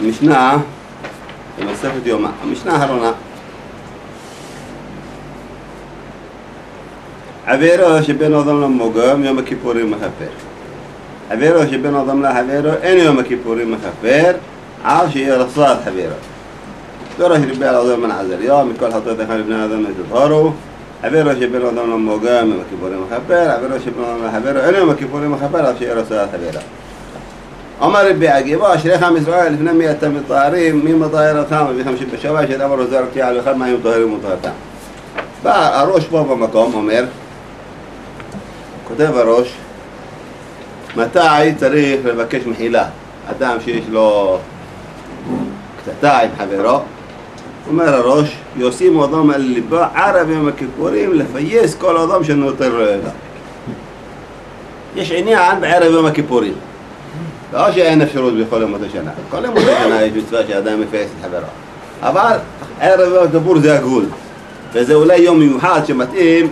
המשנה, במסכת יומא, המשנה האחרונה. עבירו שבין אדם למוגם יום הכיפורים מכפר. עבירו שבין אדם לחברו אין יום הכיפורים מכפר, על שיהיה רצת חברו. דורש רבי על אדם מן עזריו, מכל חטאת אחד לבני אדם יתטהרו. עבירו שבין אדם למוגם יום הכיפורים מכפר, עבירו שבין אדם לחברו אין יום הכיפורים מכפר, על שיהיה רצת חברו. אמר רבי עקיבא, אשריך עם ישראל לפני מי אתם מטהרים, מי מטהר אותם, וחמישי בשבוע שאמרו זרקתי על אחד מהיום טהרים ומטהרתם. בא הראש פה במקום, אומר, כותב הראש, מתי צריך לבקש מחילה? אדם שיש לו קטטה עם חברו, אומר הראש, יושימו אדם על ליבו ערב יום הכיפורים לפייס כל אדם שנותר לו אליו. יש עניין בערב יום הכיפורים. לא שאין אפשרות בכל ימות השנה. כל ימות השנה יש מצווה שאדם מפייס את חברו. אבל ערב יום הכיפור זה הגבול. וזה אולי יום מיוחד שמתאים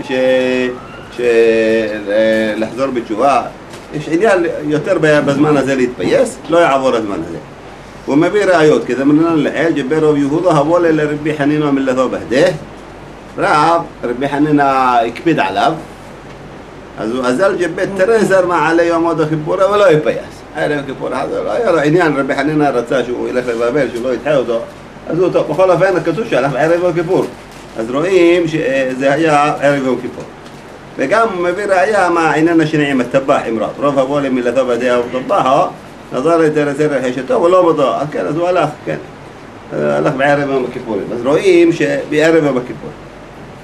לחזור בתשובה. יש עניין יותר בזמן הזה להתפייס, לא יעבור הזמן הזה. הוא מביא ראיות, כי זה מנהל לעיל ג'בר רב יהודה הבולה לרבי חנינה מלתו בהדה. רבי חנינה הקפיד עליו. אז הוא אזל ג'בת תרזר מעלי יום עוד הכיפור, אבל לא יפייס. ערב כיפור, היה לו עניין, רבי חנינה רצה שהוא ילך לבבל, שהוא לא ידחה אותו. אז הוא טוב, בכל אופן הכתוב שהלך בערב יום כיפור. אז רואים שזה היה ערב יום כיפור. וגם הוא מביא ראיה מה העניין השני עם הטבח אמרת. רוב הבולה מלתו בהדה וטבחו, נظر לתרזר רחישתו ולא בדו. אז כן, אז הוא הלך, כן. הלך בערב יום הכיפורים. אז רואים שבערב יום הכיפור.